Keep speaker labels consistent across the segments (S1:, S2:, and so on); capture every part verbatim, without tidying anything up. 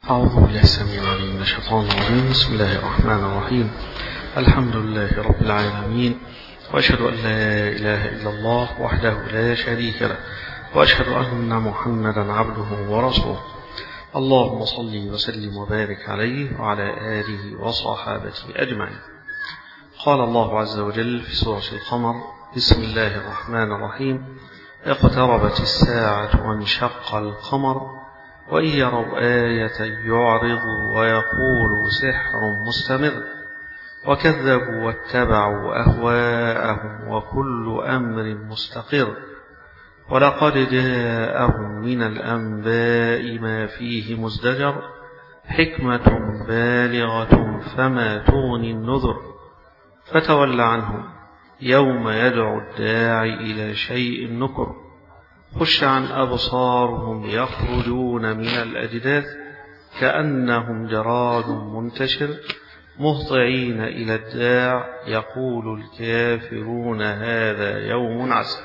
S1: أعوذ بالله السميع العليم من الشيطان الرجيم. بسم الله الرحمن الرحيم. الحمد لله رب العالمين، وأشهد أن لا إله إلا الله وحده لا شريك له، وأشهد أن محمدا عبده ورسوله. اللهم صل وسلم وبارك عليه وعلى آله وصحابته أجمعين. قال الله عز وجل في سورة القمر: بسم الله الرحمن الرحيم. اقتربت الساعة وانشق القمر وإن يروا آية يعرضوا ويقولوا سحر مستمر وكذبوا واتبعوا أهواءهم وكل أمر مستقر ولقد جاءهم من الأنباء ما فيه مزدجر حكمة بالغة فما تغني النذر فتول عنهم يوم يدعو الداعي إلى شيء نكر خش عن أبصارهم يخرجون من الأجداث كأنهم جراد منتشر مهطعين إلى الداع يقول الكافرون هذا يوم عسر.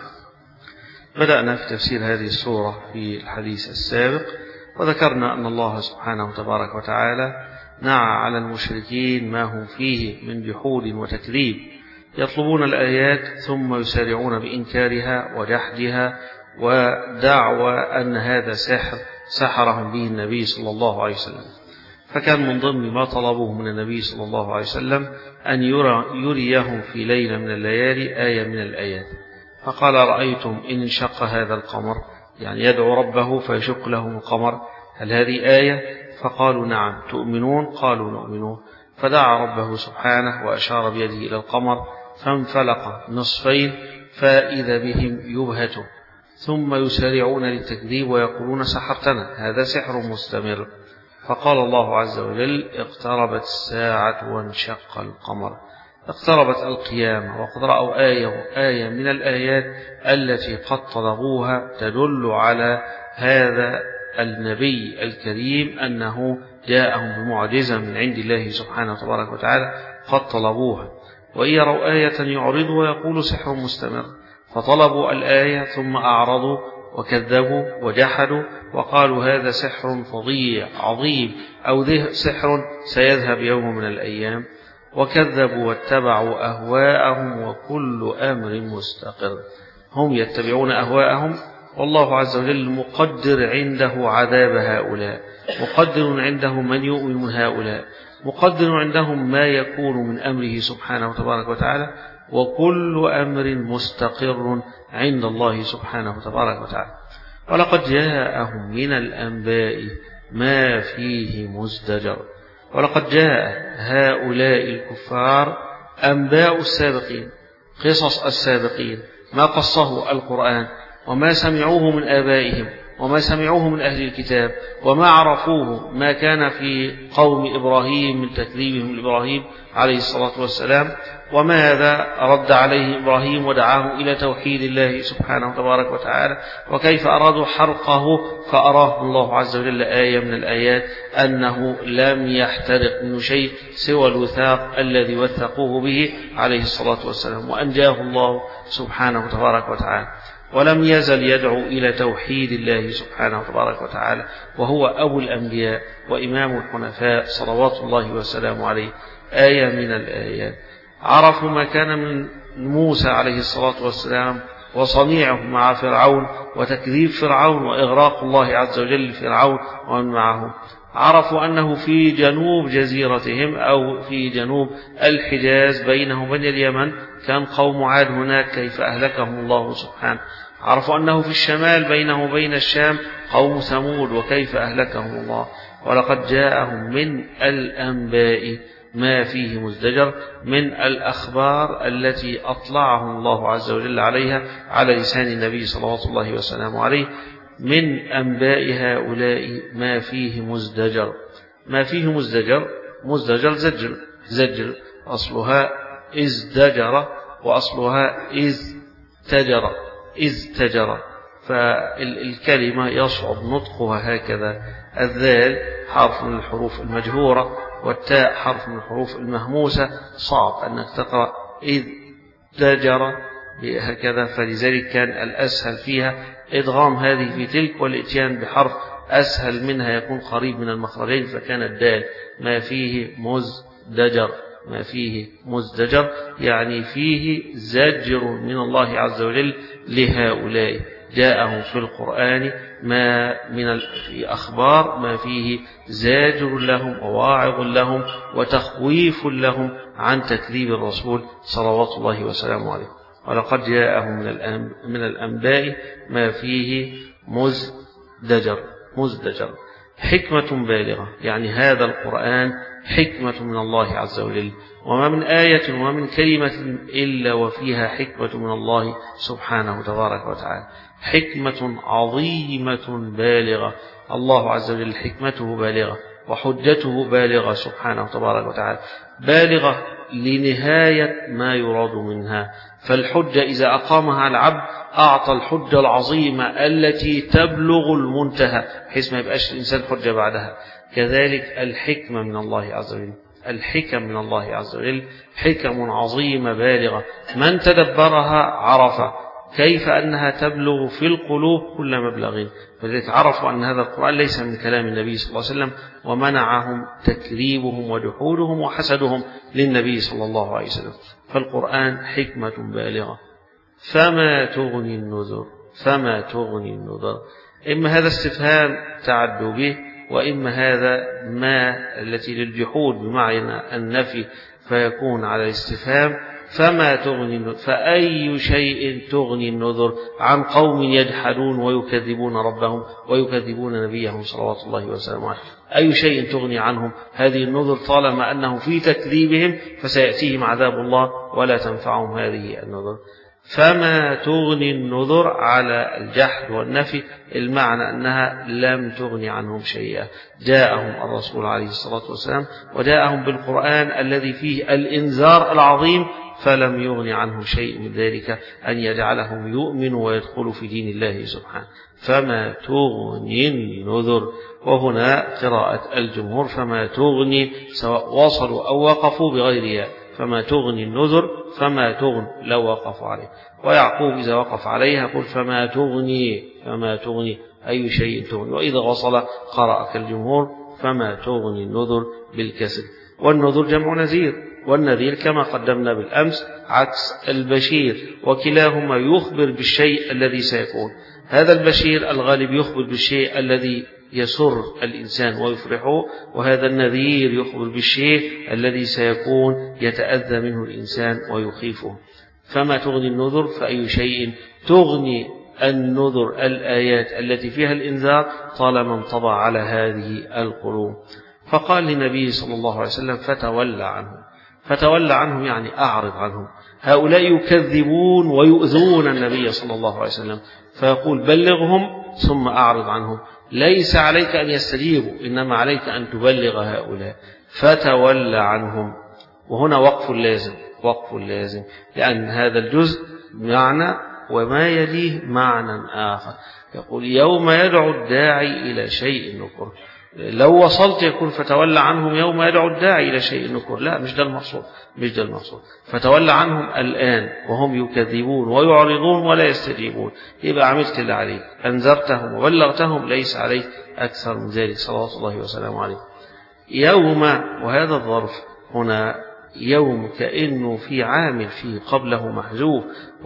S1: بدأنا في تفسير هذه السورة في الحديث السابق، وذكرنا أن الله سبحانه تبارك وتعالى نعى على المشركين ما هم فيه من جحود وتكذيب، يطلبون الآيات ثم يسارعون بإنكارها وجحدها ودعوى أن هذا سحر سحرهم به النبي صلى الله عليه وسلم. فكان من ضمن ما طلبوه من النبي صلى الله عليه وسلم أن يرى يريهم في ليلة من الليالي آية من الآيات، فقال: رأيتم إن انشق هذا القمر، يعني يدعو ربه فيشق لهم القمر، هل هذه آية؟ فقالوا: نعم. تؤمنون؟ قالوا: نؤمنون. فدعا ربه سبحانه وأشار بيده إلى القمر فانفلق نصفين فإذا بهم يبهتون، ثم يسارعون للتكذيب ويقولون: سحرتنا، هذا سحر مستمر. فقال الله عز وجل: اقتربت الساعة وانشق القمر. اقتربت القيامة، وقد رأوا آية, آية من الآيات التي قد طلبوها تدل على هذا النبي الكريم أنه جاءهم بمعجزة من عند الله سبحانه تبارك وتعالى قد طلبوها. وإن يروا آية يعرضوا ويقولوا سحر مستمر، فطلبوا الآية ثم أعرضوا وكذبوا وجحدوا وقالوا هذا سحر فظيع عظيم أو ذه سحر سيذهب يوم من الأيام، وكذبوا واتبعوا أهواءهم وكل أمر مستقر. هم يتبعون أهواءهم، والله عز وجل مقدر عنده عذاب هؤلاء، مقدر عنده من يؤمن من هؤلاء، مقدر عندهم ما يكون من أمره سبحانه وتبارك وتعالى، وكل أمر مستقر عند الله سبحانه تبارك وتعالى. ولقد جاءهم من الأنباء ما فيه مزدجر. ولقد جاء هؤلاء الكفار أنباء السابقين، قصص السابقين، ما قصه القرآن وما سمعوه من آبائهم وما سمعوه من أهل الكتاب وما عرفوه ما كان في قوم إبراهيم من تكذيبهم لإبراهيم عليه الصلاة والسلام، وماذا رد عليه إبراهيم ودعاه إلى توحيد الله سبحانه تبارك وتعالى، وكيف أرادوا حرقه فأراه الله عز وجل آية من الآيات أنه لم يحترق منه شيء سوى الوثاق الذي وثقوه به عليه الصلاة والسلام، وأنجاه الله سبحانه تبارك وتعالى. ولم يزل يدعو إلى توحيد الله سبحانه وتبارك وتعالى، وهو أبو الأنبياء وإمام الحنفاء صلوات الله وسلامه عليه. آية من الآيات عرفوا ما كان من موسى عليه الصلاة والسلام وصنيعه مع فرعون وتكذيب فرعون وإغراق الله عز وجل فرعون ومن معه. عرفوا أنه في جنوب جزيرتهم أو في جنوب الحجاز بينه وبين اليمن كان قوم عاد هناك كيف أهلكهم الله سبحانه. عرفوا أنه في الشمال بينه وبين الشام قوم ثمود وكيف أهلكهم الله. ولقد جاءهم من الأنباء ما فيه مزدجر، من الأخبار التي أطلعهم الله عز وجل عليها على لسان النبي صلوات الله وسلامه عليه، من أنباء هؤلاء ما فيه مزدجر. ما فيه مزدجر، مزدجر زجر، زجر أصلها ازدجر وأصلها ازتجر، ازتجر، فالكلمة يصعب نطقها هكذا. الذال حرف من الحروف المجهورة، والتاء حرف من الحروف المهموسة، صعب أنك تقرأ إذ تجر هكذا، فلذلك كان الأسهل فيها إدغام هذه في تلك والإتيان بحرف أسهل منها يكون قريب من المخرجين، فكان الدال ما فيه مزدجر، ما فيه مزدجر يعني فيه زجر من الله عز وجل لهؤلاء. جاءهم في القرآن ما من الأخبار ما فيه زاجر لهم وواعظ لهم وتخويف لهم عن تكذيب الرسول صلوات الله وسلامه عليه. ولقد جاءهم من من الأنباء ما فيه مزدجر مزدجر حكمة بالغة، يعني هذا القرآن حكمة من الله عز وجل، وما من آية وما من كلمة إلا وفيها حكمة من الله سبحانه تبارك وتعالى، حكمة عظيمة بالغة. الله عز وجل حكمته بالغة وحجته بالغة سبحانه تبارك وتعالى، بالغة لنهاية ما يراد منها. فالحجة إذا أقامها العبد أعطى الحجة العظيمة التي تبلغ المنتهى بحيث ما يبقاش الإنسان حجة بعدها. كذلك الحكمة من الله عز وجل، الحكم من الله عز وجل حكم عظيمة بالغة، من تدبرها عرف كيف أنها تبلغ في القلوب كل مبلغ. فلذلك عرفوا أن هذا القرآن ليس من كلام النبي صلى الله عليه وسلم، ومنعهم تكذيبهم وجحودهم وحسدهم للنبي صلى الله عليه وسلم. فالقرآن حكمة بالغة. فما تغني النذر، فما تغني النذر، إما هذا استفهام تعدوا به، وإما هذا ما التي للجحود بمعنى النفي فيكون على الاستفهام. فما تغني النذر، فأي شيء تغني النذر عن قوم يجحدون ويكذبون ربهم ويكذبون نبيهم صلوات الله وسلامه عليه؟ أي شيء تغني عنهم هذه النذر طالما أنهم في تكذيبهم فسيأتيهم عذاب الله ولا تنفعهم هذه النذر. فما تغني النذر على الجحد والنفي، المعنى أنها لم تغني عنهم شيئا. جاءهم الرسول عليه الصلاة والسلام وجاءهم بالقرآن الذي فيه الإنذار العظيم، فلم يغني عنهم شيء من ذلك أن يجعلهم يؤمنوا ويدخلوا في دين الله سبحانه. فما تغني النذر، وهنا قراءة الجمهور فما تغني سواء وصلوا أو وقفوا بغيرها، فما تغني النذر فما تغني لو وقفوا عليه. ويعقوب إذا وقف عليها قل فما تغني، فما تغني أي شيء تغني. وإذا وصل قرأ كالجمهور فما تغني النذر بالكسر. والنذر جمع نذير، والنذير كما قدمنا بالأمس عكس البشير، وكلاهما يخبر بالشيء الذي سيكون. هذا البشير الغالب يخبر بالشيء الذي يسر الإنسان ويفرحه، وهذا النذير يخبر بالشيء الذي سيكون يتأذى منه الإنسان ويخيفه. فما تغني النذر، فأي شيء تغني النذر الآيات التي فيها الإنذار طالما انطبع على هذه القلوب. فقال للنبي صلى الله عليه وسلم فتولى عنهم. فتولى عنهم يعني أعرض عنهم. هؤلاء يكذبون ويؤذون النبي صلى الله عليه وسلم، فيقول بلغهم ثم أعرض عنهم. ليس عليك أن يستجيبوا، إنما عليك أن تبلغ هؤلاء. فتولى عنهم، وهنا وقف لازم، وقف لازم، لأن هذا الجزء معنى وما يليه معنى آخر. يقول يوم يدعو الداعي إلى شيء نكر. لو وصلت يكون فتولى عنهم يوم يدعو الداعي إلى شيء نكر، لا مش ده المقصود، مش ده المقصود. فتولى عنهم الآن وهم يكذبون ويعرضون ولا يستجيبون، يبقى عملت اللي عليك، أنذرتهم وبلغتهم، ليس عليك أكثر من ذلك صلوات الله وسلامه عليه. يوم، وهذا الظرف هنا يوم كأنه في عامل فيه قبله محذوف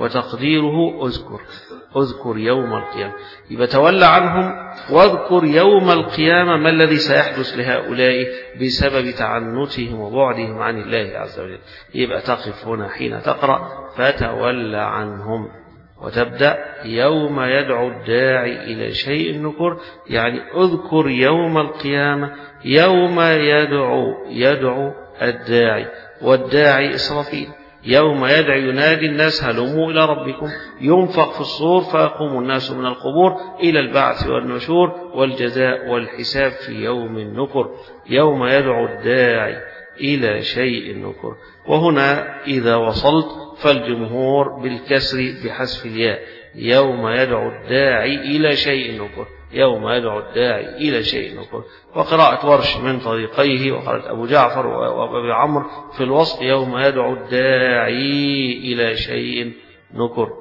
S1: وتقديره أذكر، أذكر يوم القيامة. يبقى تولى عنهم واذكر يوم القيامة ما الذي سيحدث لهؤلاء بسبب تعنتهم وبعدهم عن الله عز وجل. يبقى تقف هنا حين تقرأ فتولى عنهم، وتبدأ يوم يدعو الداعي إلى شيء نكر، يعني أذكر يوم القيامة، يوم يدعو يدعو الداعي، والداعي إسرافيل. يوم يدعي ينادي الناس هلموا إلى ربكم، ينفخ في الصور فيقوم الناس من القبور إلى البعث والنشور والجزاء والحساب في يوم نكر. يوم يدعو الداعي إلى شيء نكر. وهنا إذا وصلت فالجمهور بالكسر بحذف الياء، يوم يدعو الداعي إلى شيء نكر، يوم يدعو الداعي إلى شيء نكر. وقراءة ورش من طريقيه، وقراءة أبو جعفر وأبي عمرو في الوصف يوم يدعو الداعي إلى شيء نكر.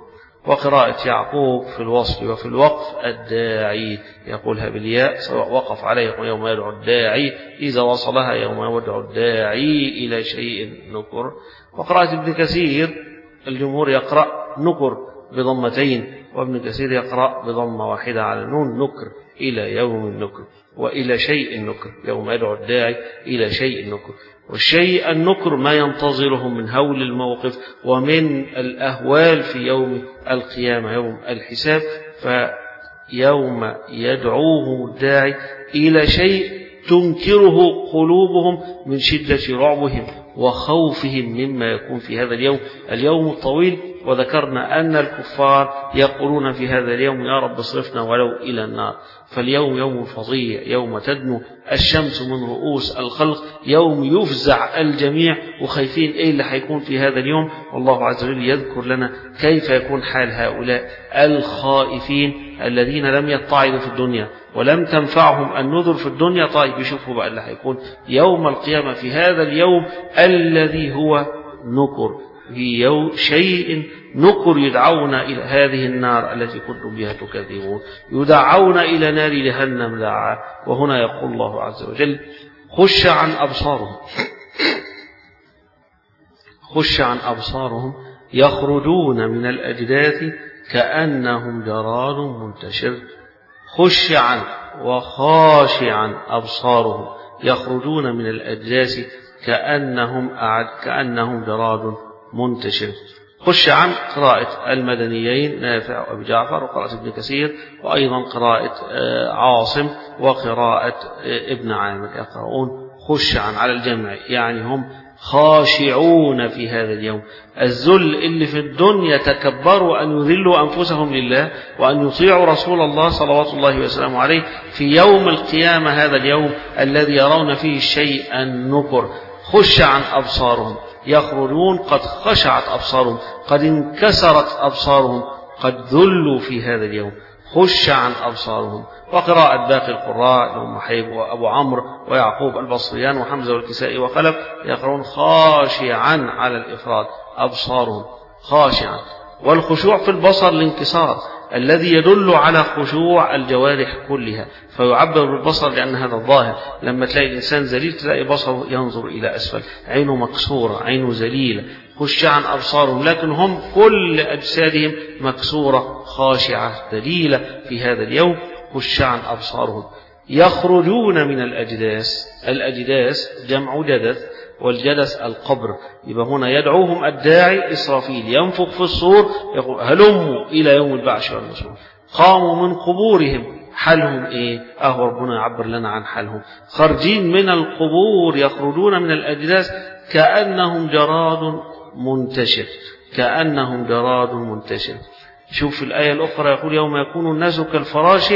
S1: وقراءة يعقوب في الوصل وفي الوقف الداعي يقولها بالياء سواء وقف عليه يوم يدعو الداعي إذا وصلها يوم يدعو الداعي إلى شيء نكر. وقراءة ابن كثير الجمهور يقرأ نكر بضمتين، وابن كثير يقرأ بضمة واحدة على النون نكر إلى يوم النكر وإلى شيء النكر يوم يدعو الداعي إلى شيء النكر. والشيء النكر ما ينتظرهم من هول الموقف ومن الأهوال في يوم القيامة يوم الحساب. فيوم يدعوهم الداعي إلى شيء تنكره قلوبهم من شدة رعبهم وخوفهم مما يكون في هذا اليوم اليوم الطويل. وذكرنا أن الكفار يقولون في هذا اليوم يا رب اصرفنا ولو إلى النار. فاليوم يوم فظيع، يوم تدنو الشمس من رؤوس الخلق، يوم يفزع الجميع وخايفين إيه اللي هيكون في هذا اليوم. والله عز وجل يذكر لنا كيف يكون حال هؤلاء الخائفين الذين لم يتعظوا في الدنيا ولم تنفعهم النذر في الدنيا. طيب يشوفوا بقى اللي هيكون يوم القيامة في هذا اليوم الذي هو نكر، في يوم شيء نكر يدعون إلى هذه النار التي كنتم بها تكذبون، يدعون إلى نار جهنم دعا. وهنا يقول الله عز وجل خش عن أبصارهم خش عن أبصارهم يخرجون من الأجداث كأنهم جراد منتشر. خش عن وخاشعا أبصارهم يخرجون من الأجداث كأنهم أعد كأنهم جراد منتشر. خش عن قراءة المدنيين نافع وأبي جعفر وقراءة ابن كثير، وأيضا قراءة عاصم وقراءة ابن عامر يقرؤون خش عن على الجمع، يعني هم خاشعون في هذا اليوم. الذل اللي في الدنيا تكبروا أن يذلوا أنفسهم لله وأن يطيعوا رسول الله صلوات الله وسلامه عليه في يوم القيامة هذا اليوم الذي يرون فيه الشيء النكر. خش عن أبصارهم يخرجون قد خشعت أبصارهم، قد انكسرت أبصارهم، قد ذلوا في هذا اليوم. خش عن أبصارهم. وقراءة باقي القراء لهم محيب وأبو عمرو ويعقوب البصريان وحمزة والكسائي وخلف يقرؤون خاشعا على الإفراد أبصارهم خاشعا. والخشوع في البصر الانكسار الذي يدل على خشوع الجوارح كلها، فيعبر بالبصر لأن هذا الظاهر. لما تلاقي الإنسان ذليل تلاقي بصره ينظر إلى أسفل، عينه مكسورة، عينه ذليلة. خش عن أبصارهم، لكن هم كل أجسادهم مكسورة خاشعة ذليلة في هذا اليوم. خش عن أبصارهم يخرجون من الأجداث. الأجداث جمع جدث، والجدث القبر. يبقى هنا يدعوهم الداعي إسرافيل ينفخ في الصور يقول هلموا إلى يوم البعث والنشور. قاموا من قبورهم، حالهم إيه؟ أهو ربنا يعبر لنا عن حالهم خارجين من القبور يخرجون من الأجداث كأنهم جراد منتشر، كأنهم جراد منتشر. شوف الآية الأخرى يقول يوم يكون الناس كالفراش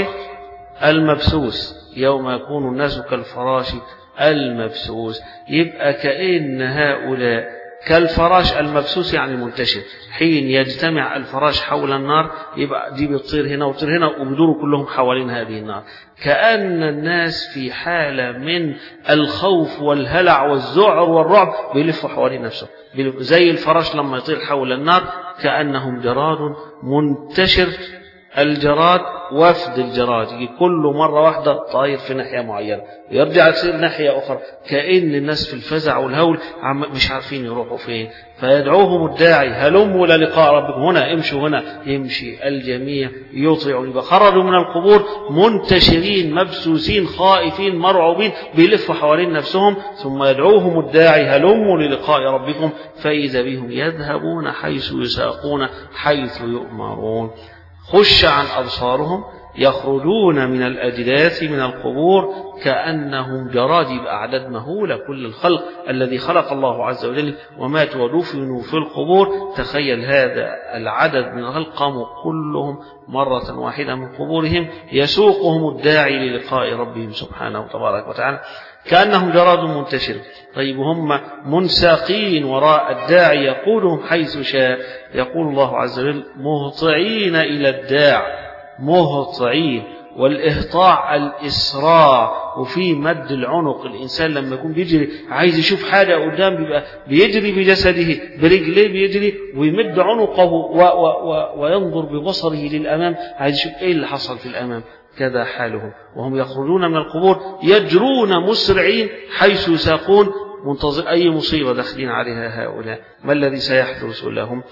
S1: المبثوث، يوم يكون الناس كالفراش المبثوث. يبقى كأن هؤلاء كالفراش المبثوث يعني منتشر. حين يجتمع الفراش حول النار يبقى دي بتطير هنا وتطير هنا وبيدوروا كلهم حوالين هذه النار. كأن الناس في حالة من الخوف والهلع والذعر والرعب بيلفوا حوالين نفسهم زي الفراش لما يطير حول النار. كأنهم جراد منتشر. الجراد وفد الجراد يجي كل مرة واحدة طاير في ناحية معينة ويرجع يصير ناحية أخرى، كأن الناس في الفزع والهول مش عارفين يروحوا فين. فيدعوهم الداعي هلموا للقاء ربكم، هنا امشوا هنا يمشي الجميع يطيعوا. يبقى خرجوا من القبور منتشرين مبسوسين خائفين مرعوبين بيلفوا حوالين نفسهم. ثم يدعوهم الداعي هلموا للقاء ربكم فإذا بهم يذهبون حيث يساقون حيث يؤمرون. خش عن أبصارهم يخرجون من الأجداث من القبور كأنهم جراد. أعداد مهولة كل الخلق الذي خلق الله عز وجل وماتوا ودفنوا في القبور. تخيل هذا العدد من الخلق قاموا كلهم مرة واحدة من قبورهم يسوقهم الداعي للقاء ربهم سبحانه وتبارك وتعالى كأنهم جراد منتشر. طيب هم منساقين وراء الداعي يقودهم حيث شاء. يقول الله عز وجل مهطعين إلى الداع، مهطعين والإهطاع الإسراع، وفي مد العنق. الإنسان لما يكون بيجري عايز يشوف حاجة قدام بيبقى بيجري بجسده برجليه بيجري ويمد عنقه و و و وينظر ببصره للأمام عايز يشوف إيه اللي حصل في الأمام. كذا حالهم وهم يخرجون من القبور يجرون مسرعين حيث يساقون، منتظر أي مصيبة داخلين عليها هؤلاء. ما الذي سيحدث لهم؟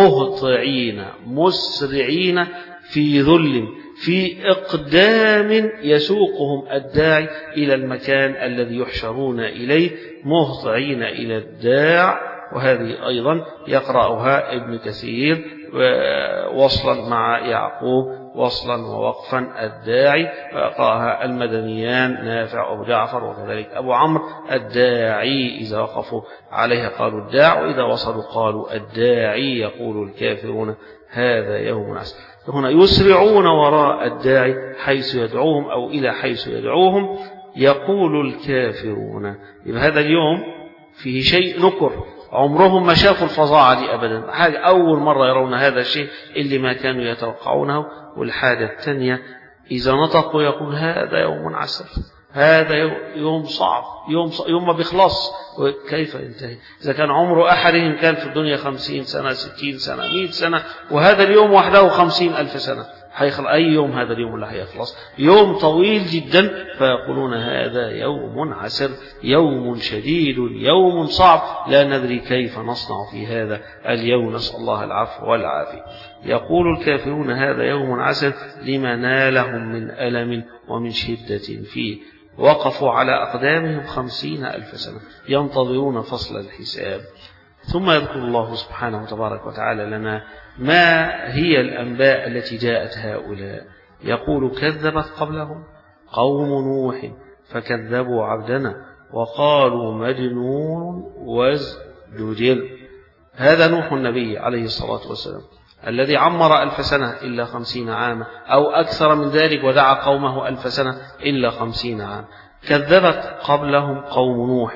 S1: مهطعين مسرعين في ذل في إقدام يسوقهم الداعي إلى المكان الذي يحشرون إليه، مهطعين إلى الداع. وهذه أيضا يقرأها ابن كثير وصلا مع يعقوب وصلا ووقفا الداعي، قرأها المدنيان نافع وابو جعفر وكذلك أبو عمرو. الداعي إذا وقفوا عليها قالوا الداع، وإذا وصلوا قالوا الداعي. يقول الكافرون هذا يوم عسر. هنا يسرعون وراء الداعي حيث يدعوهم أو إلى حيث يدعوهم. يقول الكافرون يبقى هذا اليوم فيه شيء نكر، عمرهم ما شافوا الفظاعة دي أبدا، حاجة أول مرة يرون هذا الشيء اللي ما كانوا يتوقعونه. والحاجة الثانية إذا نطقوا يقول هذا يوم عسر، هذا يوم صعب، يوم, صعب يوم ما بيخلص. كيف ينتهي؟ إذا كان عمر أحدهم كان في الدنيا خمسين سنة ستين سنة مئة سنة، وهذا اليوم وحده خمسين ألف سنة، هيخلص أي يوم هذا اليوم اللي هيخلص؟ يوم طويل جدا. فيقولون هذا يوم عسر، يوم شديد، يوم صعب، لا ندري كيف نصنع في هذا اليوم، نسأل الله العفو والعافية. يقول الكافرون هذا يوم عسر لما نالهم من ألم ومن شدة فيه. وقفوا على أقدامهم خمسين ألف سنة ينتظرون فصل الحساب. ثم يذكر الله سبحانه وتبارك وتعالى لنا ما هي الأنباء التي جاءت هؤلاء. يقول كذبت قبلهم قوم نوح فكذبوا عبدنا وقالوا مجنون وازدجر. هذا نوح النبي عليه الصلاة والسلام الذي عمر ألف سنة إلا خمسين عاما أو أكثر من ذلك، ودعا قومه ألف سنة إلا خمسين عام. كذبت قبلهم قوم نوح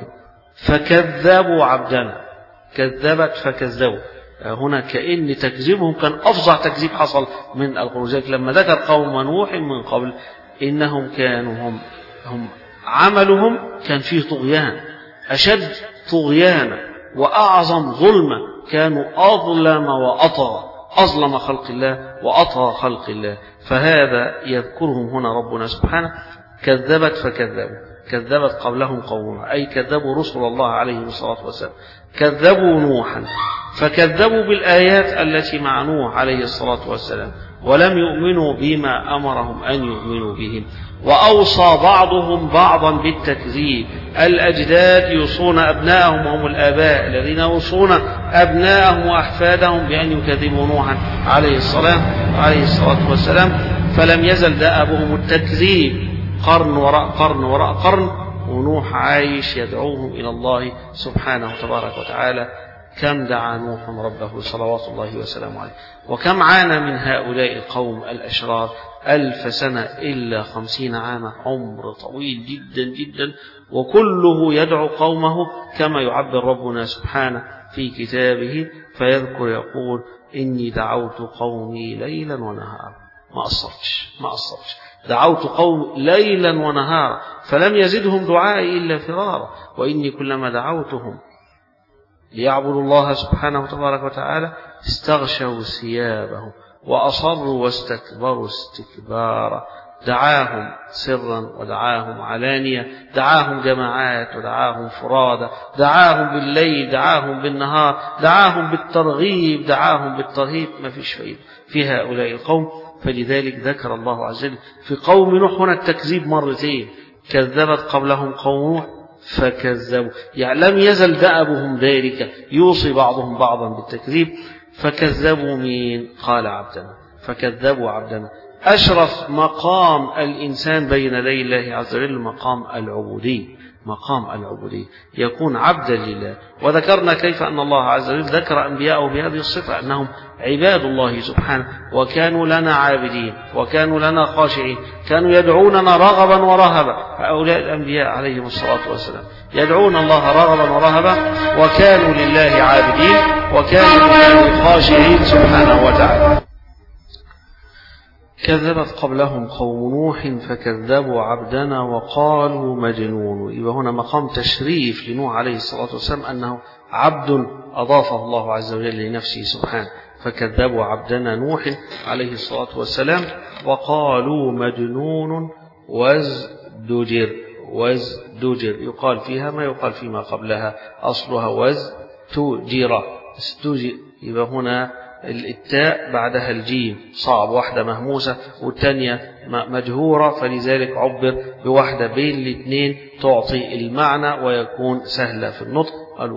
S1: فكذبوا عبدنا، كذبت فكذبوا. هنا كأن تكذيبهم كان أفظع تكذيب حصل من القرون. لما ذكر قوم نوح من قبل إنهم كانوا هم, هم عملهم كان فيه طغيان، أشد طغيانا وأعظم ظلما، كانوا أظلم وأطغى، أظلم خلق الله وأطغى خلق الله. فهذا يذكرهم هنا ربنا سبحانه. كذبت فكذبوا، كذبت قبلهم قوم نوح أي كذبوا رسل الله عليه الصلاة والسلام. كذبوا نوحا فكذبوا بالآيات التي مع نوح عليه الصلاة والسلام ولم يؤمنوا بما أمرهم أن يؤمنوا به. وأوصى بعضهم بعضا بالتكذيب. الأجداد يوصون أبنائهم وهم الآباء الذين يوصون أبنائهم وأحفادهم بأن يكذبوا نوحا عليه الصلاة عليه الصلاة والسلام. فلم يزل دأبهم التكذيب قرن وراء قرن وراء قرن، ونوح عايش يدعوهم إلى الله سبحانه وتبارك وتعالى. كم دعا نوح ربه صلوات الله وسلامه عليه، وكم عانى من هؤلاء القوم الأشرار. ألف سنة إلا خمسين عاما، عمر طويل جدا جدا، وكله يدعو قومه كما يعبر ربنا سبحانه في كتابه. فيذكر يقول إني دعوت قومي ليلا ونهارا، ما قصرتش ما قصرتش دعوت قوم ليلا ونهارا فلم يزدهم دعائي إلا فرارا. وإني كلما دعوتهم ليعبدوا الله سبحانه وتبارك وتعالى استغشوا ثيابهم وأصروا واستكبروا استكبارا. دعاهم سرا ودعاهم علانية، دعاهم جماعات ودعاهم فرادى، دعاهم بالليل دعاهم بالنهار، دعاهم بالترغيب دعاهم بالترهيب. ما فيش فايدة في هؤلاء القوم. فلذلك ذكر الله عز وجل في قوم نوح هنا التكذيب مرتين. كذبت قبلهم قوم نوح فكذبوا، يعني لم يزل دأبهم ذلك، يوصي بعضهم بعضا بالتكذيب. فكذبوا مين؟ قال عبدنا، فكذبوا عبدنا. أشرف مقام الإنسان بين يدي الله عز وجل مقام العبودية، مقام العبودية، يكون عبدا لله. وذكرنا كيف أن الله عز وجل ذكر أنبياءه بهذه الصفة أنهم عباد الله سبحانه، وكانوا لنا عابدين وكانوا لنا خاشعين، كانوا يدعوننا رغبا ورهبا. هؤلاء الأنبياء عليهم الصلاة والسلام يدعون الله رغبا ورهبا، وكانوا لله عابدين، وكانوا لله خاشعين سبحانه وتعالى. كذبت قبلهم قوم نوح فكذبوا عبدنا وقالوا مجنون. يبقى هنا مقام تشريف لنوح عليه الصلاة والسلام أنه عبد أضافه الله عز وجل لنفسه سبحانه. فكذبوا عبدنا نوح عليه الصلاة والسلام وقالوا مجنون وازدجر. وازدجر يقال فيها ما يقال فيما قبلها، أصلها وازدجر استجر. يبقى هنا التاء بعدها الجيم صعب، واحدة مهموسة والثانية مجهورة، فلذلك عبر بواحدة بين الاثنين تعطي المعنى ويكون سهلة في النطق.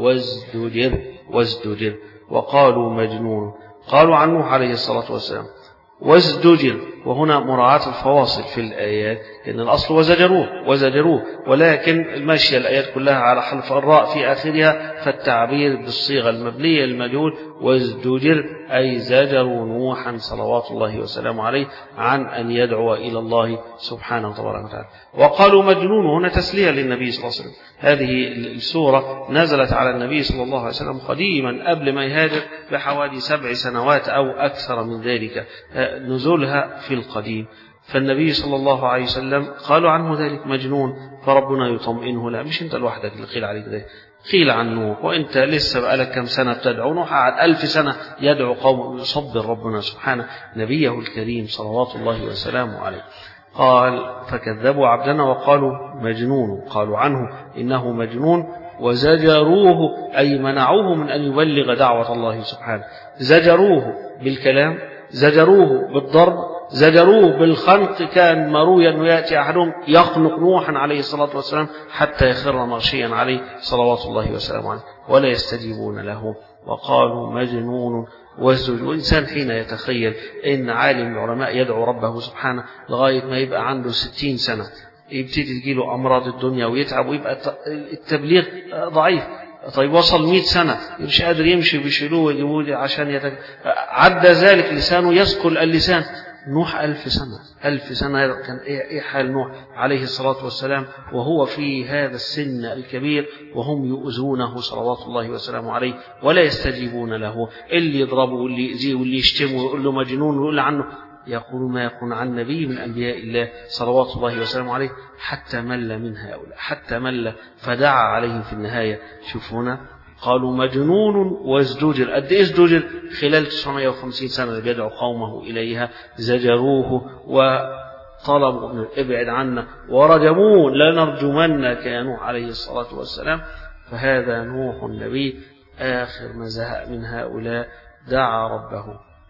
S1: الوزدجر وازدجر. وقالوا مجنون. قالوا عن نوح عليه الصلاة والسلام وازدجر، وهنا مراعاة الفواصل في الآيات، إن الأصل وزجروه وزجروه، ولكن الماشية الآيات كلها على حرف الراء في آخرها، فالتعبير بالصيغة المبنية المجهول وازدجر أي زجروا نوحا صلوات الله وسلامه عليه عن أن يدعو إلى الله سبحانه وتبارك وتعالى. وقالوا مجنون، هنا تسلية للنبي صلى الله عليه وسلم. هذه السورة نزلت على النبي صلى الله عليه وسلم قديما قبل ما يهاجر بحوالي سبع سنوات أو أكثر من ذلك نزولها في القديم. فالنبي صلى الله عليه وسلم قالوا عنه ذلك مجنون، فربنا يطمئنه لا مش انت لوحدك اللي قيل عليك ده، قيل عن نوح وانت لسه بقالك كم سنة بتدعو، نوح قعد ألف سنة يدعو قوم. يصبر ربنا سبحانه نبيه الكريم صلوات الله وسلامه عليه. قال فكذبوا عبدنا وقالوا مجنون، قالوا عنه إنه مجنون وزجروه أي منعوه من أن يبلغ دعوة الله سبحانه. زجروه بالكلام، زجروه بالضرب، زجروه بالخنق. كان مرويا أنه يأتي أحدهم يخنق نوحا عليه الصلاة والسلام حتى يخر مغشيا عليه صلوات الله وسلامه عليه ولا يستجيبون له. وقالوا مجنون وازدجر. والإنسان حين يتخيل إن عالم العلماء يدعو ربه سبحانه لغاية ما يبقى عنده ستين سنة يبتدي تجيله أمراض الدنيا ويتعب ويبقى التبليغ ضعيف. طيب وصل مئة سنة مش قادر يمشي بيشيلوه ويجيبوه عشان يتك... عدى ذلك لسانه يسكل اللسان. نوح ألف سنة ألف سنة كان إيه حال نوح عليه الصلاة والسلام وهو في هذا السن الكبير وهم يؤذونه صلوات الله وسلامه عليه ولا يستجيبون له. اللي يضربه واللي يؤذيه واللي يشتمه ويقول له مجنون ويقول عنه يقول ما يكون عن نبي من أنبياء الله صلوات الله وسلامه عليه حتى مل من هؤلاء، حتى مل فدعا عليهم في النهاية. شوفونا قالوا مجنون وازدجر. قد ايه ازدجر؟ خلال تسعمائة وخمسين سنة اللي بيدعو قومه إليها زجروه وطلبوا أن ابعد عنا ورجموه لنرجمنك يا نوح عليه الصلاة والسلام. فهذا نوح النبي آخر ما زهق من هؤلاء دعا ربه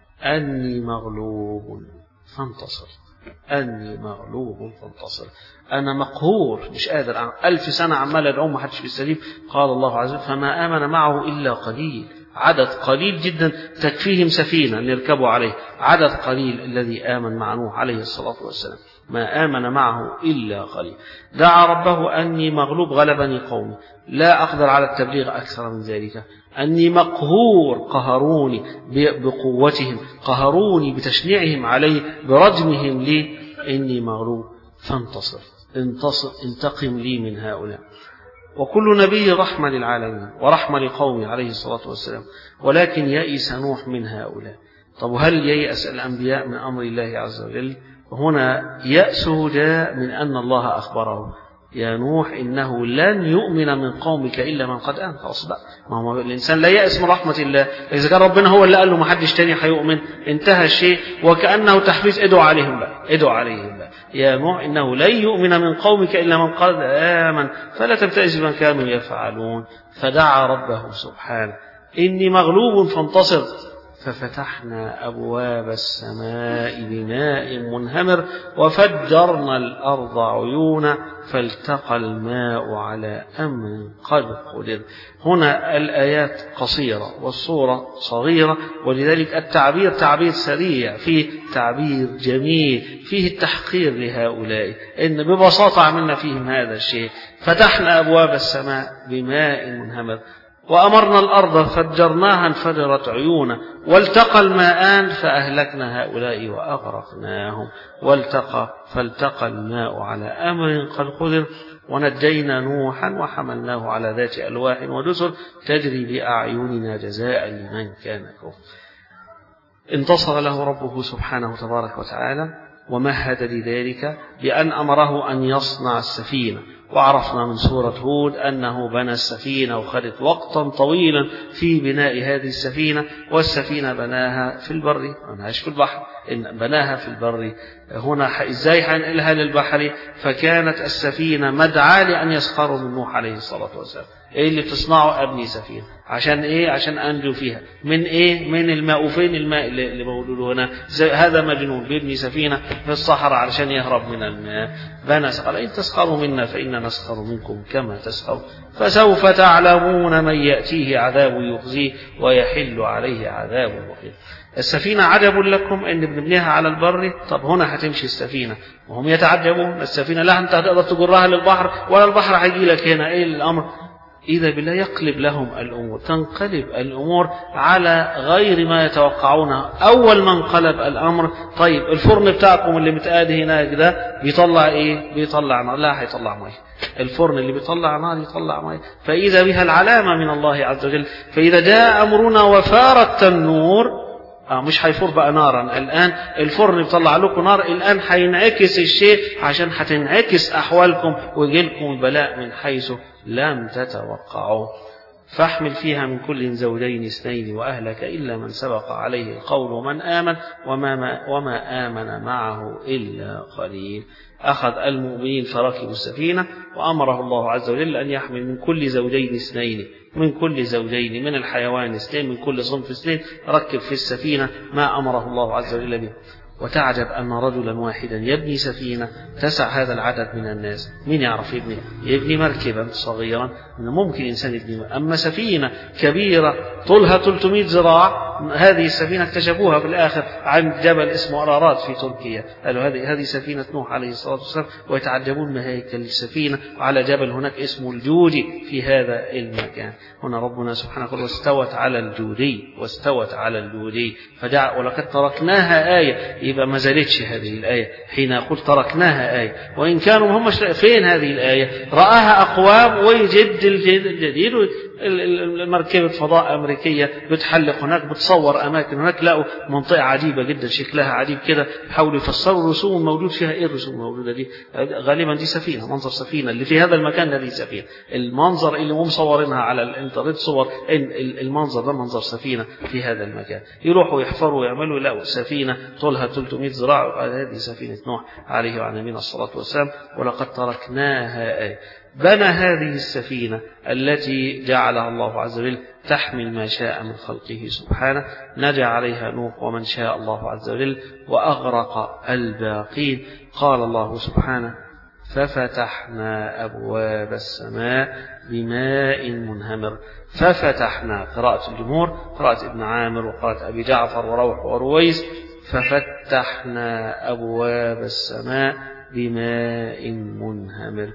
S1: أني مغلوب فانتصر، أني مغلوب فانتصر، أنا مقهور مش قادر. ألف سنة عمال أدعو ما حدش بيستجيب. قال الله عز وجل فما آمن معه إلا قليل، عدد قليل جدا تكفيهم سفينة يركبوا عليه، عدد قليل الذي آمن مع نوح عليه الصلاة والسلام، ما آمن معه إلا قليل. دعا ربه أني مغلوب غلبني قومي لا أقدر على التبليغ أكثر من ذلك، أني مقهور قهروني بقوتهم، قهروني بتشنيعهم علي برجمهم لي، إني مغلوب فانتصر، انتصر انتقم لي من هؤلاء. وكل نبي رحمة للعالمين ورحمة لقومه عليه الصلاة والسلام، ولكن يئس نوح من هؤلاء. طب هل ييأس الأنبياء من أمر الله عز وجل؟ هنا يأسه جاء من أن الله أخبره يا نوح إنه لن يؤمن من قومك إلا من قد آمن. خلاص بقى، ما هو الإنسان لا يأس من رحمة الله. إذا كان ربنا هو اللي قال له ما حدش تاني هيؤمن انتهى الشيء، وكأنه تحفيز ادعوا عليهم بقى، ادعوا عليهم بقى يا نوح إنه لن يؤمن من قومك إلا من قد آمن فلا تبتئس بما كانوا يفعلون. فدعا ربه سبحانه إني مغلوب فانتصر، ففتحنا أبواب السماء بماء منهمر وفجرنا الأرض عيونا فالتقى الماء على أمر قد قدر. هنا الآيات قصيرة والصورة صغيرة، ولذلك التعبير تعبير سريع، فيه تعبير جميل، فيه التحقير لهؤلاء، إن ببساطة عملنا فيهم هذا الشيء. فتحنا أبواب السماء بماء منهمر وأمرنا الأرض فجرناها انفجرت عيونا والتقى الماءان فأهلكنا هؤلاء وأغرقناهم والتقى فالتقى الماء على أمر قد قدر ونجينا نوحا وحملناه على ذات ألواح ودسر تجري بأعيننا جزاء لمن كان كفر. انتصر له ربه سبحانه تبارك وتعالى ومهد لذلك بأن أمره أن يصنع السفينة. وعرفنا من سورة هود أنه بنى السفينة وخدت وقتا طويلا في بناء هذه السفينة، والسفينة بناها في البر، ما بناهاش في البحر، إن بناها في البر. هنا إزاي هنقلها للبحر؟ فكانت السفينة مدعاة لأن يسخروا من نوح عليه الصلاة والسلام. إيه اللي بتصنعوا؟ أبني سفينة. عشان إيه؟ عشان أنجو فيها من إيه؟ من الماء. وفين الماء اللي بقوله هنا؟ هذا مجنون بيبني سفينة في الصحراء علشان يهرب من الماء. بنى قال إن تسخروا منا فإنا نسخر منكم كما تسخروا فسوف تعلمون من يأتيه عذاب يخزيه ويحل عليه عذاب مقيم. السفينة عجب لكم إن بنبنيها على البر. طب هنا هتمشي السفينة وهم يتعجبون. السفينة لا أنت هتقدر تجرها للبحر ولا البحر هيجي لك هنا. إيه الأمر؟ إذا بالله يقلب لهم الأمور، تنقلب الأمور على غير ما يتوقعونه. أول ما انقلب الأمر، طيب الفرن بتاعكم اللي متقاد هناك ده بيطلع إيه؟ بيطلع نار. لا، هيطلع مية. الفرن اللي بيطلع نار يطلع مية. فإذا بها العلامة من الله عز وجل. فإذا جاء أمرنا وفار التنور، آه مش هيفور بقى نارا الآن، الفرن بيطلع لكم نار الآن، هينعكس الشيء عشان هتنعكس أحوالكم ويجيلكم البلاء من حيث لم تتوقعوا. فاحمل فيها من كل زوجين اثنين وأهلك إلا من سبق عليه القول ومن آمن وما, ما وما آمن معه إلا قليل. أخذ المؤمنين فركبوا السفينة وأمره الله عز وجل أن يحمل من كل زوجين اثنين، من كل زوجين من الحيوان اثنين، من كل صنف اثنين، ركب في السفينة ما أمره الله عز وجل به. وتعجب أن رجلا واحدا يبني سفينة تسع هذا العدد من الناس. مين يعرف يبني؟ يبني مركبا صغيرا ممكن إنسان يبني. أما سفينة كبيرة طولها ثلاثمائة ذراع، هذه السفينة اكتشفوها في الآخر عند جبل اسمه أرارات في تركيا. قالوا هذه هذه سفينة نوح عليه الصلاة والسلام، ويتعجبون من هيكل السفينة وعلى جبل هناك اسمه الجودي في هذا المكان. هنا ربنا سبحانه وتعالى واستوت على الجودي، واستوت على الجودي فدع ولقد تركناها آية. يبقى ما زالتش هذه الآية حين يقول تركناها آية، وإن كانوا هم فين هذه الآية؟ رآها أقوام ويجد الجديد. المركبة فضاء أمريكية بتحلق هناك، بتصور أماكن هناك، لقوا منطقة عجيبة جدا شكلها عجيب كده، حاولوا يفسروا الرسوم الموجود فيها. إيه الرسوم الموجودة دي؟ غالبا دي سفينة، منظر سفينة اللي في هذا المكان ده، دي سفينة. المنظر اللي هم مصورينها على الانترنت صور إن المنظر ده منظر سفينة في هذا المكان. يروحوا يحفروا ويعملوا لقوا سفينة طولها ثلاثمائة ذراع، وقال هذه سفينة نوح عليه وعلى نبينا الصلاة والسلام ولقد تركناها آية. بنى هذه السفينة التي جعلها الله عز وجل تحمل ما شاء من خلقه سبحانه. نجا عليها نوح ومن شاء الله عز وجل وأغرق الباقين. قال الله سبحانه ففتحنا أبواب السماء بماء منهمر. ففتحنا قراءة الجمهور، قراءة ابن عامر وقراءة أبي جعفر وروح ورويس. ففتحنا أبواب السماء بماء منهمر.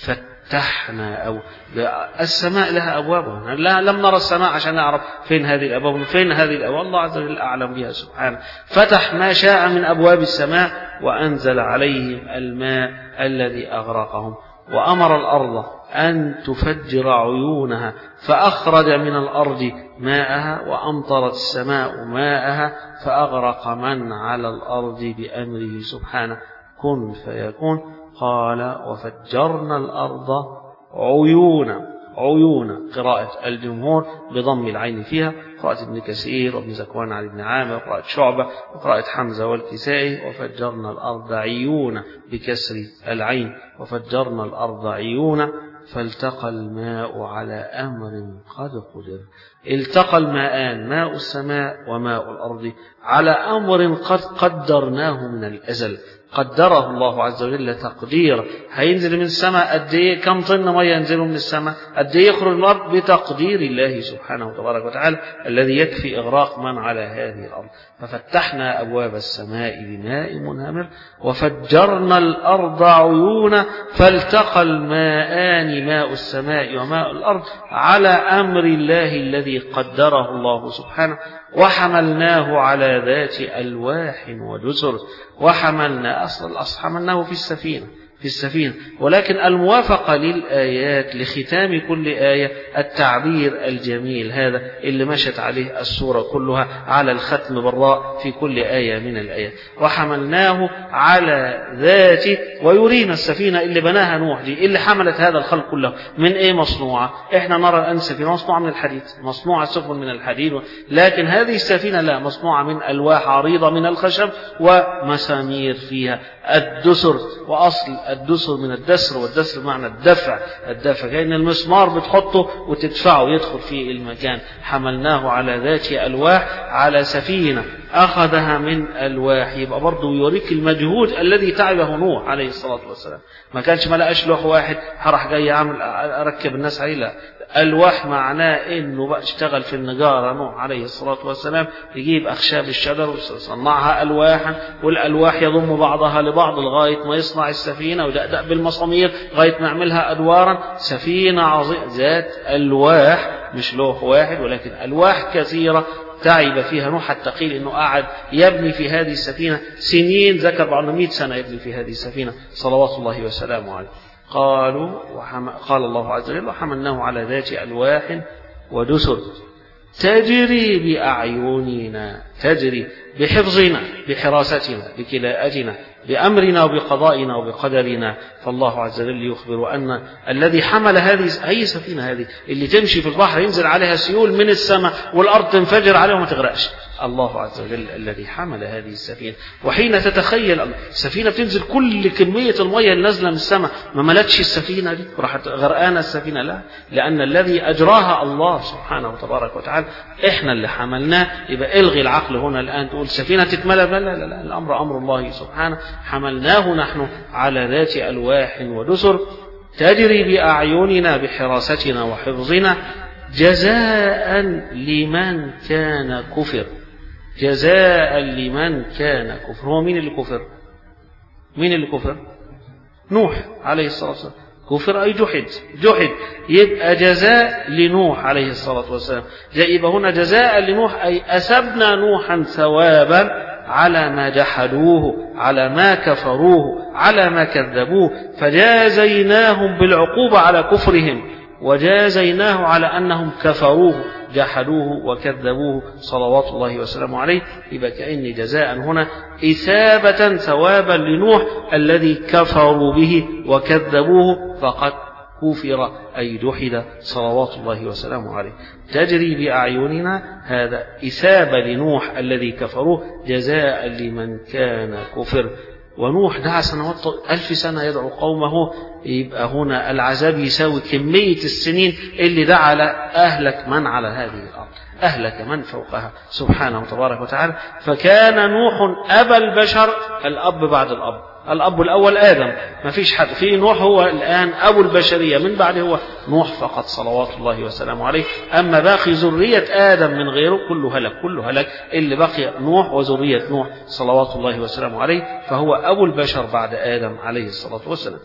S1: فتحنا أو السماء لها أبواب. لا لم نرى السماء عشان نعرف فين هذه الأبواب، فين هذه الأبواب الله عز وجل أعلم بها سبحانه. فتح ما شاء من أبواب السماء وأنزل عليهم الماء الذي أغرقهم. وأمر الأرض أن تفجر عيونها فأخرج من الأرض ماءها، وأمطرت السماء ماءها فأغرق من على الأرض بأمره سبحانه كن فيكون. قال وفجرنا الأرض عيونا. عيونا قراءة الجمهور بضم العين فيها، قراءة ابن كثير وابن زكوان علي بن عامر، قراءة شعبة وقراءة حمزة والكسائي. وفجرنا الأرض عيونا بكسر العين. وفجرنا الأرض عيونا فالتقى الماء على أمر قد قدر. التقى الماءان، ماء السماء وماء الأرض، على أمر قد قدرناه من الأزل. قدره الله عز وجل تقدير. هينزل من السماء قد ايه؟ كم طن ميه ينزل من السماء؟ قد ايه يخرج من الارض؟ بتقدير الله سبحانه وتبارك وتعالى الذي يكفي اغراق من على هذه الارض. ففتحنا ابواب السماء بماء منهمر وفجرنا الارض عيونا فالتقى الماءان، ماء السماء وماء الارض، على امر الله الذي قدره الله سبحانه. وحملناه على ذات ألواح ودسر. وحملنا أصل الأصل حملناه في السفينة. في السفينة. ولكن الموافقة للآيات لختام كل آية التعبير الجميل هذا اللي مشت عليه السورة كلها على الختم بالراء في كل آية من الآيات. وحملناه على ذاته، ويرينا السفينة اللي بناها نوح دي اللي حملت هذا الخلق كله من ايه مصنوعة؟ احنا نرى الآن السفينة مصنوعة من الحديد، مصنوعة سفن من الحديد، لكن هذه السفينة لا، مصنوعة من ألواح عريضة من الخشب ومسامير فيها الدسر. وأصل الدسر من الدسر، والدسر معنى الدفع، الدفع كأن المسمار بتحطه وتدفعه يدخل في المكان. حملناه على ذات ألواح على سفينة أخذها من ألواح. يبقى برضه يوريك المجهود الذي تعبه نوح عليه الصلاة والسلام. ما كانش ما لقاش لوح واحد هرح جاي أعمل أركب الناس عليه، لا، ألواح معناه إنه بقى اشتغل في النجارة نوح عليه الصلاة والسلام، يجيب أخشاب الشجر ويصنعها ألواحا، والألواح يضم بعضها لبعض لغاية ما يصنع السفينة، ويدقدق بالمسامير لغاية ما يعملها أدوارا. سفينة عظيمة ذات ألواح، مش لوح واحد ولكن ألواح كثيرة تعب فيها نوح، حتى قيل إنه قعد يبني في هذه السفينة سنين، ذكر بعض مئة سنة يبني في هذه السفينة صلوات الله وسلامه عليه. قالوا وحم... قال الله عز وجل: وحملناه على ذات ألواح ودسر تجري بأعيننا، تجري بحفظنا بحراستنا بكلاءتنا بأمرنا وبقضائنا وبقدرنا. فالله عز وجل يخبر أن الذي حمل هذه أي سفينة هذه اللي تمشي في البحر ينزل عليها سيول من السماء والأرض تنفجر عليها وما تغرقش، الله عز وجل الذي حمل هذه السفينة. وحين تتخيل السفينة بتنزل كل كمية المية اللي نازلة من السماء ما ملتش السفينة دي راحت غرقانة السفينة، لا، لأن الذي أجراها الله سبحانه وتبارك وتعالى، إحنا اللي حملناه. يبقى إلغي العقل هنا الآن تقول سفينة تتملى، لا لا لا، الأمر أمر الله سبحانه. حملناه نحن على ذات ألواح ودسر تجري بأعيننا بحراستنا وحفظنا جزاء لمن كان كفر، جزاء لمن كان كفر. هو مين اللي كفر؟ مين اللي كفر؟ نوح عليه الصلاة والسلام. كفر أي جحد، جحد، يبقى جزاء لنوح عليه الصلاة والسلام. يبقى هنا جزاء لنوح أي أسبنا نوحا ثوابا على ما جحدوه، على ما كفروه، على ما كذبوه، فجازيناهم بالعقوبة على كفرهم، وجازيناه على أنهم كفروه جحدوه وكذبوه صلوات الله وسلامه عليه. يبقى كأن جزاء هنا إثابة ثوابا لنوح الذي كفروا به وكذبوه، فقد كفر أي جحد صلوات الله وسلامه عليه. تجري بأعيننا هذا إثابة لنوح الذي كفروه، جزاء لمن كان كفر. ونوح دعا سنوات ألف سنة يدعو قومه، يبقى هنا العذاب يساوي كمية السنين اللي دعا أهلك من على هذه الأرض، أهلك من فوقها سبحانه وتبارك وتعالى. فكان نوح أبا البشر، الأب بعد الأب، الأب الأول آدم، ما فيش حد في نوح، هو الآن أبو البشرية، من بعد هو نوح فقط صلوات الله وسلامه عليه. أما باقي ذرية آدم من غيره كله هلك، كله هلك، اللي بقي نوح وذرية نوح صلوات الله وسلامه عليه، فهو أبو البشر بعد آدم عليه الصلاة والسلام.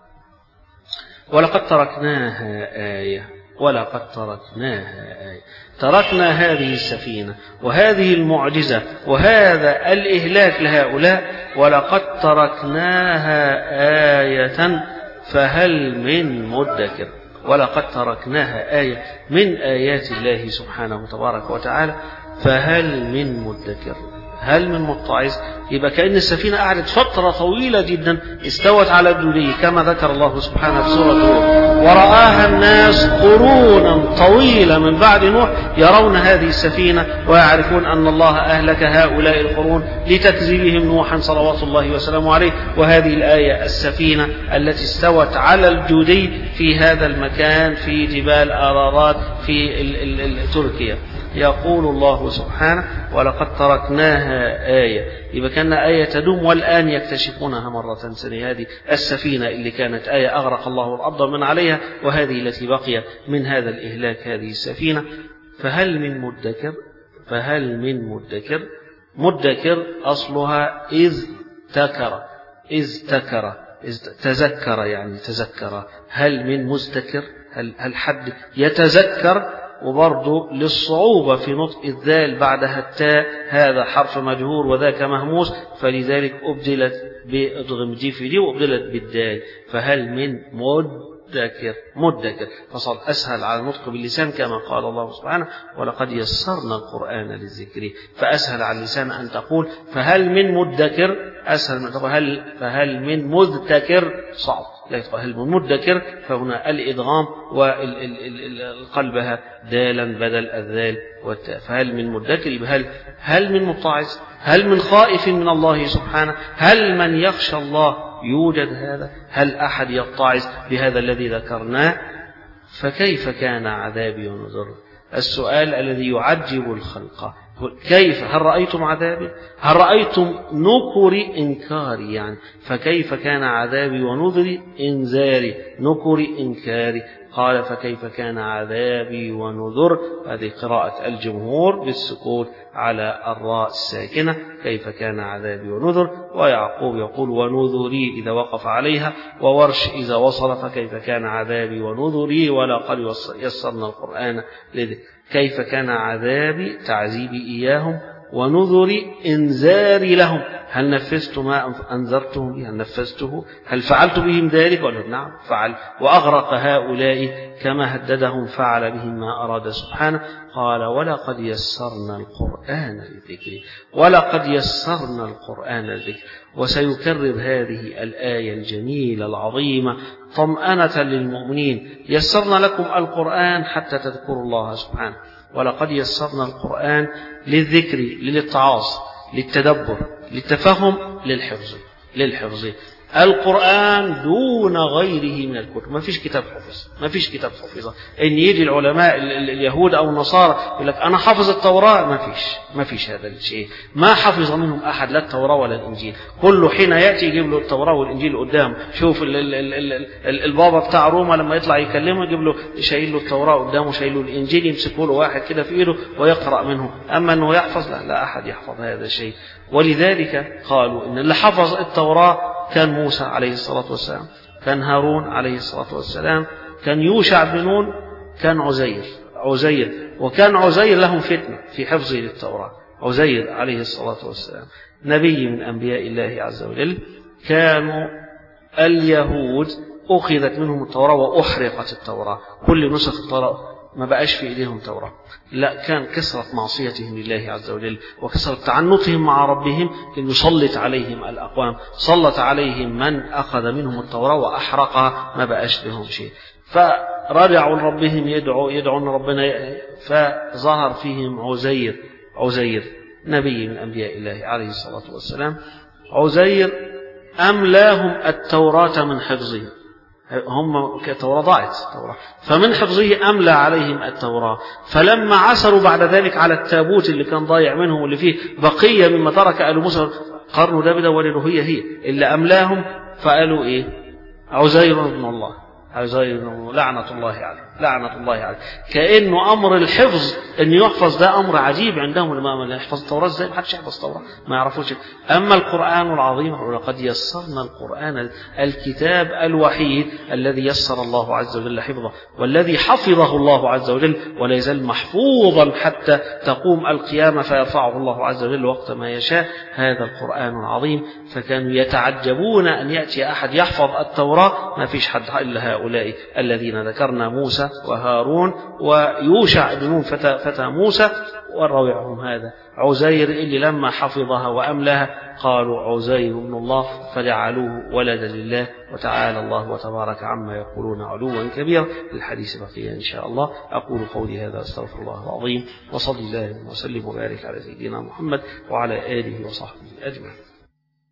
S1: ولقد تركناها آية، ولقد تركناها آية، تركنا هذه السفينة وهذه المعجزة وهذا الإهلاك لهؤلاء، ولقد تركناها آية فهل من مدكر. ولقد تركناها آية من آيات الله سبحانه وتبارك وتعالى، فهل من مدكر، هل من متعظ. يبقى كأن السفينة قعدت فترة طويلة جدا استوت على الجودية كما ذكر الله سبحانه في سورة نوح، ورآها الناس قرونا طويلة من بعد نوح يرون هذه السفينة ويعرفون أن الله أهلك هؤلاء القرون لتكذيبهم نوحا صلوات الله وسلامه عليه. وهذه الآية السفينة التي استوت على الجودي في هذا المكان في جبال أرارات في تركيا. يقول الله سبحانه: ولقد تركناها آية. يبقى كان آية تدوم، والآن يكتشفونها مرة ثانية. هذه السفينة اللي كانت آية أغرق الله الأرض من عليها، وهذه التي بقي من هذا الإهلاك هذه السفينة. فهل من مدكر، فهل من مدكر. مدكر أصلها إذ تكر، إذ تكر، إذ تذكر، يعني تذكر. هل من مزدكر، هل, هل حد يتذكر وبرضه للصعوبة في نطق الذال بعدها التاء، هذا حرف مجهور وذاك مهموس، فلذلك أبدلت بإدغام دي في دي وأبدلت بالدال. فهل من مدكر مدكر فصار أسهل على النطق باللسان كما قال الله سبحانه ولقد يسرنا القرآن للذكر، فأسهل على اللسان أن تقول فهل من مدكر أسهل من تقول هل فهل من مذكر صعب، لا يقول هل من مدكر، فهنا الإدغام والقلبها دالا بدل الذال والتاء. فهل من مدكر هل هل من متعظ، هل من خائف من الله سبحانه، هل من يخشى الله يوجد هذا، هل أحد يتعظ بهذا الذي ذكرناه؟ فكيف كان عذابي ونذر؟ السؤال الذي يعجب الخلق، كيف هل رأيتم عذابي؟ هل رأيتم نكري إنكاري؟ يعني فكيف كان عذابي ونذري إنذاري نكري إنكاري. قال فكيف كان عذابي ونذر، هذه قراءة الجمهور بالسكوت على الراء الساكنة، كيف كان عذابي ونذر. ويعقوب يقول ونذري إذا وقف عليها، وورش إذا وصل فكيف كان عذابي ونذري ولقد يسرنا القرآن لذكر. كيف كان عذابي تعذيبي إياهم، ونذري إنذاري لهم، هل نفذت ما أنذرتهم به؟ هل نفذته؟ هل فعلت بهم ذلك؟ ولا نعم فعل. وأغرق هؤلاء كما هددهم فعل بهم ما أراد سبحانه. قال ولقد يسرنا القرآن للذكر، ولقد يسرنا القرآن للذكر. وسيكرر هذه الآية الجميلة العظيمة طمأنة للمؤمنين، يسرنا لكم القرآن حتى تذكروا الله سبحانه. ولقد يسرنا القرآن للذكر، للاتعاظ، للتدبر، للتفهم، للحفظ للحفظ القرآن دون غيره من الكتب. ما فيش كتاب حفظ، ما فيش كتاب حفظ. إن يجي العلماء اليهود أو النصارى يقول لك أنا حافظ التوراة، ما فيش ما فيش هذا الشيء، ما حفظ منهم أحد لا التوراة ولا الإنجيل. كل حين يأتي يجيب له التوراة والإنجيل قدام. شوف ال ال ال ال ال البابا بتاع روما لما يطلع يكلمه يجيب له شايل له التوراة قدامه، شايل له الإنجيل، يمسكه له واحد كده في إيده ويقرأ منه. أما أنه يحفظ لا, لا أحد يحفظ هذا الشيء. ولذلك قالوا إن اللي حفظ التوراة كان موسى عليه الصلاة والسلام، كان هارون عليه الصلاة والسلام، كان يوشع بن نون، كان عزير عزير وكان عزير لهم فتنة في حفظه للتوراة. عزير عليه الصلاة والسلام نبي من أنبياء الله عز وجل. كانوا اليهود أخذت منهم التوراة وأحرقت التوراة، كل نسخ التوراة ما بقاش في إيديهم توراة، لا كان كثرة معصيتهم لله عز وجل وكثرة تعنتهم مع ربهم إنه يسلط عليهم الأقوام، سلط عليهم من أخذ منهم التوراة وأحرقها، ما بقاش لهم شيء. فرجعوا لربهم يدعوا يدعون ربنا، فظهر فيهم عزير عزير نبي من أنبياء الله عليه الصلاة والسلام. عزير أملاهم التوراة من حفظه، هم كتوراة ضاعت توراة، فمن حفظه أملى عليهم التوراة. فلما عثروا بعد ذلك على التابوت اللي كان ضايع منهم واللي فيه بقية مما ترك آل موسى قرنوا ده بده والألوهية هي اللي أملاهم، فقالوا إيه؟ عزير ابن الله، عزير ابن الله لعنة الله عليه، لعنة الله عليه. كأنه أمر الحفظ أن يحفظ ده أمر عجيب عندهم، لما يحفظ التوراة ازاي؟ ما حدش يحفظ التوراة، ما يعرفوش. أما القرآن العظيم ولقد يسرنا القرآن، الكتاب الوحيد الذي يسر الله عز وجل حفظه، والذي حفظه الله عز وجل ولا يزال محفوظا حتى تقوم القيامة فيرفعه الله عز وجل وقت ما يشاء، هذا القرآن العظيم. فكانوا يتعجبون أن يأتي أحد يحفظ التوراة، ما فيش حد إلا هؤلاء الذين ذكرنا، موسى وهارون ويوشع بن نون فتى, فتى موسى، والروعهم هذا عزير اللي لما حفظها وأملاها قالوا عزير بن الله، فجعلوه ولدا لله. وتعالى الله وتبارك عما يقولون علوا كبيرا. الحديث بقية إن شاء الله. أقول قولي هذا أستغفر الله العظيم، وصلى الله وسلم وبارك على سيدنا محمد وعلى آله وصحبه أجمعين.